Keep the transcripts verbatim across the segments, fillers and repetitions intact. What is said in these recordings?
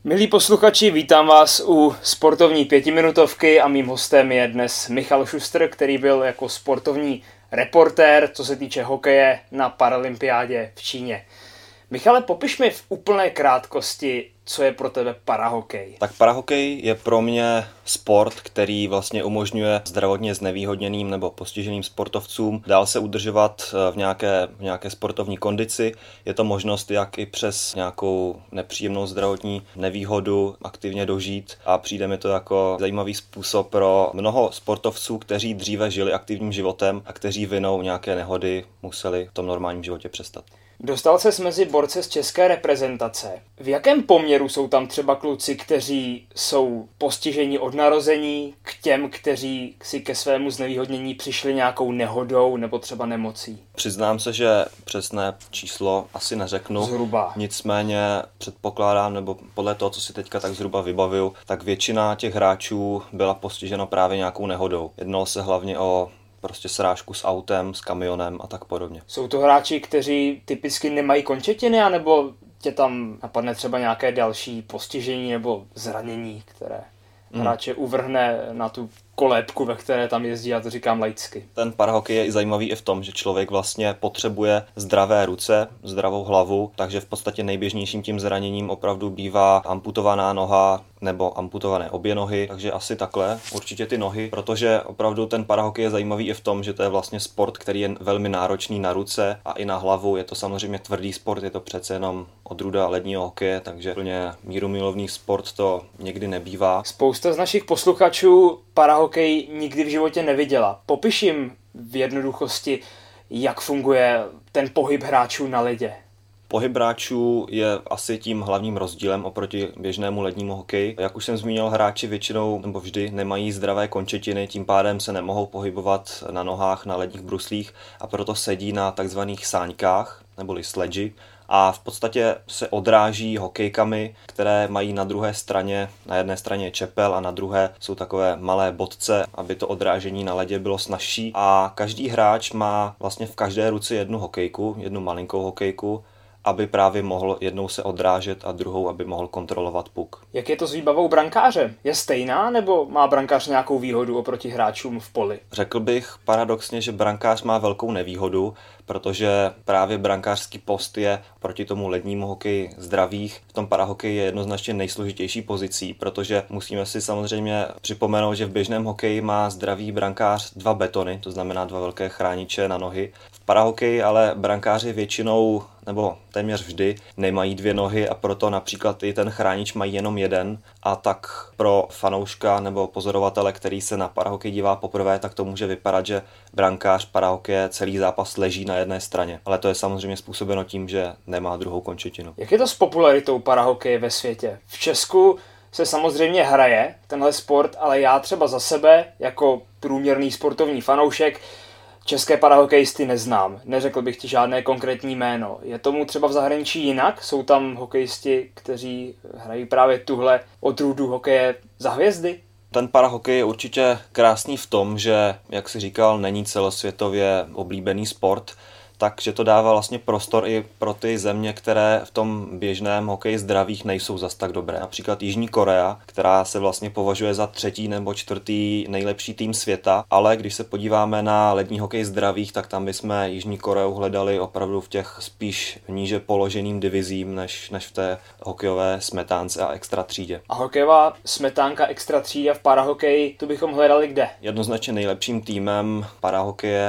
Milí posluchači, vítám vás u sportovní pětiminutovky a mým hostem je dnes Michal Šustr, který byl jako sportovní reportér, co se týče hokeje, na paralympiádě v Číně. Michale, popiš mi v úplné krátkosti, co je pro tebe parahokej. Tak parahokej je pro mě sport, který vlastně umožňuje zdravotně znevýhodněným nebo postiženým sportovcům dál se udržovat v nějaké, v nějaké sportovní kondici. Je to možnost, jak i přes nějakou nepříjemnou zdravotní nevýhodu aktivně dožít a přijde mi to jako zajímavý způsob pro mnoho sportovců, kteří dříve žili aktivním životem a kteří vinou nějaké nehody museli v tom normálním životě přestat. Dostal ses mezi borce z české reprezentace. V jakém poměru jsou tam třeba kluci, kteří jsou postiženi od narození, k těm, kteří si ke svému znevýhodnění přišli nějakou nehodou nebo třeba nemocí? Přiznám se, že přesné číslo asi neřeknu. Zhruba. Nicméně předpokládám, nebo podle toho, co si teďka tak zhruba vybavuju, tak většina těch hráčů byla postižena právě nějakou nehodou. Jednalo se hlavně o prostě srážku s autem, s kamionem a tak podobně. Jsou to hráči, kteří typicky nemají končetiny, anebo tě tam napadne třeba nějaké další postižení nebo zranění, které hmm. hráče uvrhne na tu kolébku, ve které tam jezdí, já to říkám laicky. Ten parahokej je i zajímavý i v tom, že člověk vlastně potřebuje zdravé ruce, zdravou hlavu, takže v podstatě nejběžnějším tím zraněním opravdu bývá amputovaná noha nebo amputované obě nohy, takže asi takhle, určitě ty nohy, protože opravdu ten parahokej je zajímavý i v tom, že to je vlastně sport, který je velmi náročný na ruce a i na hlavu, je to samozřejmě tvrdý sport, je to přece jenom odrůda ledního hokeje, takže plně mírumilovný sport to někdy nebývá. Spousta z našich posluchačů parahokej nikdy v životě neviděla. Popiš jim v jednoduchosti, jak funguje ten pohyb hráčů na ledě. Pohyb hráčů je asi tím hlavním rozdílem oproti běžnému lednímu hokeji. Jak už jsem zmínil, hráči většinou nebo vždy nemají zdravé končetiny, tím pádem se nemohou pohybovat na nohách na ledních bruslích a proto sedí na takzvaných sáňkách neboli sledži a v podstatě se odráží hokejkami, které mají na druhé straně, na jedné straně čepel a na druhé jsou takové malé bodce, aby to odrážení na ledě bylo snazší. A každý hráč má vlastně v každé ruce jednu hokejku, jednu malinkou hokejku, aby právě mohl jednou se odrážet a druhou, aby mohl kontrolovat puk. Jak je to s výbavou brankáře? Je stejná, nebo má brankář nějakou výhodu oproti hráčům v poli? Řekl bych paradoxně, že brankář má velkou nevýhodu, protože právě brankářský post je proti tomu lednímu hokeji zdravých. V tom parahokeji je jednoznačně nejsložitější pozicí, protože musíme si samozřejmě připomenout, že v běžném hokeji má zdravý brankář dva betony, to znamená dva velké chrániče na nohy. V parahokeji ale brankáři většinou nebo téměř vždy nemají dvě nohy a proto například i ten chránič mají jenom jeden a tak pro fanouška nebo pozorovatele, který se na parahokej dívá poprvé, tak to může vypadat, že brankář parahokeje celý zápas leží na jedné straně, ale to je samozřejmě způsobeno tím, že nemá druhou končetinu. Jak je to s popularitou parahokeje ve světě? V Česku se samozřejmě hraje tenhle sport, ale já třeba za sebe jako průměrný sportovní fanoušek české parahokejisty neznám. Neřekl bych ti žádné konkrétní jméno. Je tomu třeba v zahraničí jinak? Jsou tam hokejisti, kteří hrají právě tuhle odrůdu hokeje za hvězdy? Ten parahokej je určitě krásný v tom, že, jak si říkal, není celosvětově oblíbený sport, takže to dává vlastně prostor i pro ty země, které v tom běžném hokeji zdravých nejsou zas tak dobré. Například Jižní Korea, která se vlastně považuje za třetí nebo čtvrtý nejlepší tým světa, ale když se podíváme na lední hokej zdravých, tak tam bychom Jižní Koreu hledali opravdu v těch spíš níže položeným divizím, než, než v té hokejové smetánce a extra třídě. A hokejová smetánka extra třída v parahokeji, tu bychom hledali kde? Jednoznačně nejlepším týmem parahokeje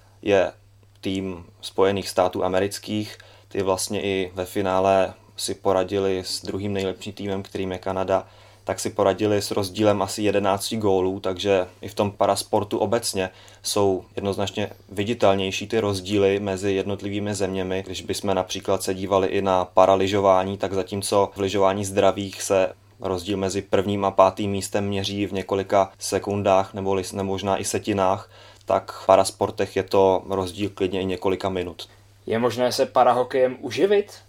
je tým Spojených států amerických. Ty vlastně i ve finále si poradili s druhým nejlepším týmem, kterým je Kanada, tak si poradili s rozdílem asi jedenáct gólů, takže i v tom parasportu obecně jsou jednoznačně viditelnější ty rozdíly mezi jednotlivými zeměmi. Když bychom například se dívali i na paralyžování, tak zatímco v lyžování zdravých se rozdíl mezi prvním a pátým místem měří v několika sekundách nebo možná i setinách, tak v parasportech je to rozdíl klidně i několika minut. Je možné se parahokejem uživit?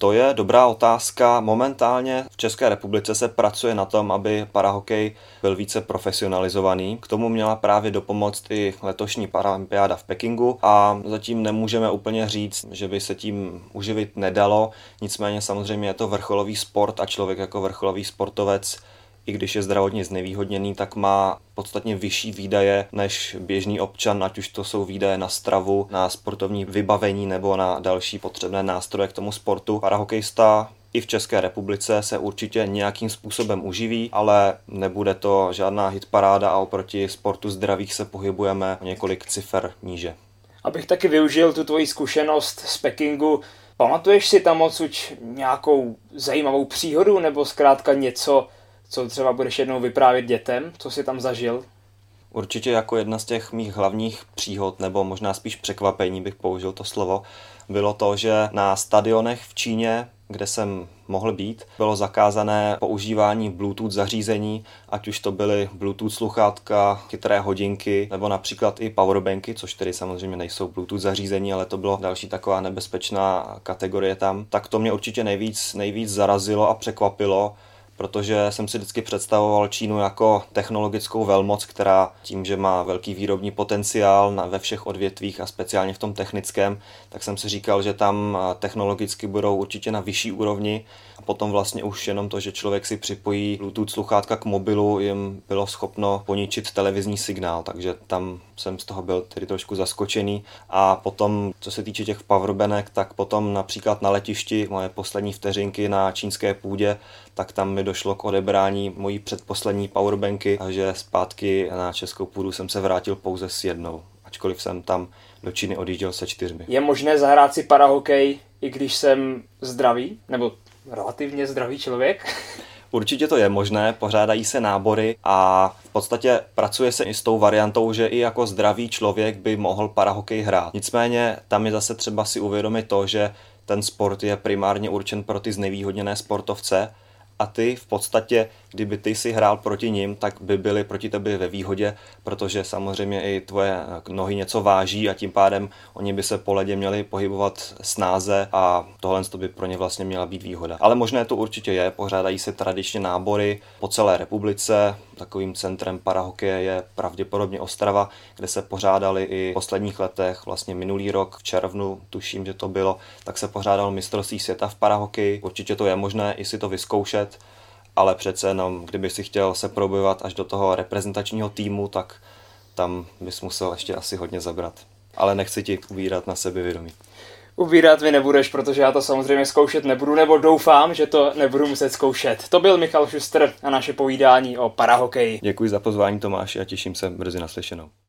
To je dobrá otázka. Momentálně v České republice se pracuje na tom, aby parahokej byl více profesionalizovaný. K tomu měla právě dopomoct i letošní paralympiáda v Pekingu a zatím nemůžeme úplně říct, že by se tím uživit nedalo. Nicméně samozřejmě je to vrcholový sport a člověk jako vrcholový sportovec, i když je zdravotně znevýhodněný, tak má podstatně vyšší výdaje než běžný občan, ať už to jsou výdaje na stravu, na sportovní vybavení nebo na další potřebné nástroje k tomu sportu. Parahokejista i v České republice se určitě nějakým způsobem uživí, ale nebude to žádná hitparáda a oproti sportu zdravých se pohybujeme o několik cifer níže. Abych taky využil tu tvoji zkušenost z Pekingu, pamatuješ si tam odsud nějakou zajímavou příhodu nebo zkrátka něco, co třeba budeš jednou vyprávět dětem, co jsi tam zažil? Určitě jako jedna z těch mých hlavních příhod, nebo možná spíš překvapení bych použil to slovo, bylo to, že na stadionech v Číně, kde jsem mohl být, bylo zakázané používání Bluetooth zařízení, ať už to byly Bluetooth sluchátka, chytré hodinky, nebo například i powerbanky, což tedy samozřejmě nejsou Bluetooth zařízení, ale to bylo další taková nebezpečná kategorie tam. Tak to mě určitě nejvíc, nejvíc zarazilo a překvapilo, protože jsem si vždycky představoval Čínu jako technologickou velmoc, která tím, že má velký výrobní potenciál na, ve všech odvětvích a speciálně v tom technickém, tak jsem si říkal, že tam technologicky budou určitě na vyšší úrovni a potom vlastně už jenom to, že člověk si připojí Bluetooth sluchátka k mobilu, jim bylo schopno poničit televizní signál, takže tam jsem z toho byl tedy trošku zaskočený. A potom, co se týče těch powerbanek, tak potom například na letišti, moje poslední vteřinky na čínské půdě, tak tam mi došlo k odebrání mojí předposlední powerbanky a že zpátky na českou půdu jsem se vrátil pouze s jednou, ačkoliv jsem tam do Číny odjížděl se čtyřmi. Je možné zahrát si parahokej, i když jsem zdravý, nebo relativně zdravý člověk? Určitě to je možné, pořádají se nábory a v podstatě pracuje se i s tou variantou, že i jako zdravý člověk by mohl parahokej hrát. Nicméně tam je zase třeba si uvědomit to, že ten sport je primárně určen pro ty znevýhodněné sportovce a ty v podstatě, kdyby ty si hrál proti nim, tak by byli proti tebe ve výhodě, protože samozřejmě i tvoje nohy něco váží a tím pádem oni by se po ledě měli pohybovat snáze a tohle by pro ně vlastně měla být výhoda. Ale možné to určitě je, pořádají se tradičně nábory po celé republice. Takovým centrem parahokeje je pravděpodobně Ostrava, kde se pořádali i v posledních letech, vlastně minulý rok v červnu, tuším, že to bylo, tak se pořádalo mistrovství světa v parahokeji. Určitě to je možné i si to vyzkoušet, ale přece jenom, kdyby si chtěl se probojovat až do toho reprezentačního týmu, tak tam bys musel ještě asi hodně zabrat. Ale nechci ti ubírat na sebevědomí. Ubírat mi nebudeš, protože já to samozřejmě zkoušet nebudu, nebo doufám, že to nebudu muset zkoušet. To byl Michal Šustr a naše povídání o parahokeji. Děkuji za pozvání, Tomáši, a těším se brzy naslyšenou.